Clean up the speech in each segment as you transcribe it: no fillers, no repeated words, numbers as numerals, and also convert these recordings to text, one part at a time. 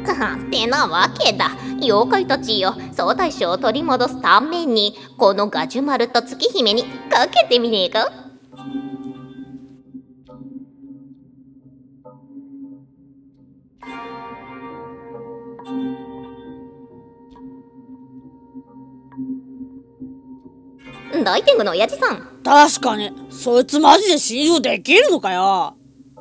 ってなわけだ。妖怪たちよ、総大将を取り戻すためにこのガジュマルと月姫にかけてみねえか。大天狗の親父さん、 確かに、そいつマジで信用できるのかよ。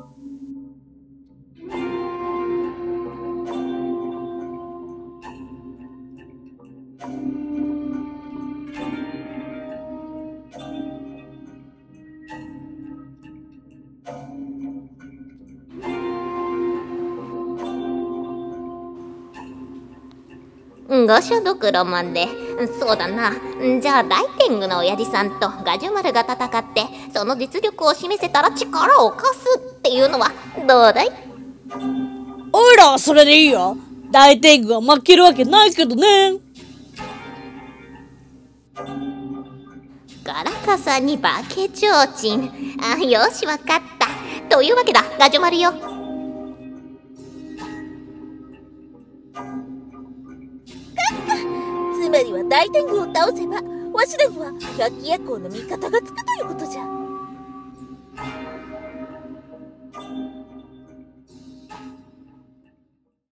御所袋まで。そうだな。じゃあ大天狗の親父さんとガジュマルが戦ってその実力を示せたら力を貸すっていうのはどうだい？ おいらはそれでいいよ。大天狗が負けるわけないけどね。 ガラカサに化けちょうちん。よしわかった。というわけだ、ガジュマルよ。 つまりは大天狗を倒せばわしらには百鬼夜行の味方がつくということじゃ。